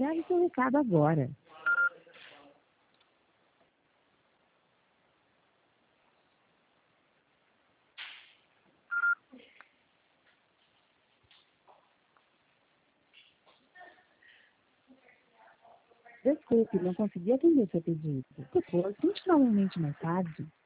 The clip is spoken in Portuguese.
Grave seu recado agora. Desculpe, não consegui atender seu pedido. Por favor, tente novamente mais tarde.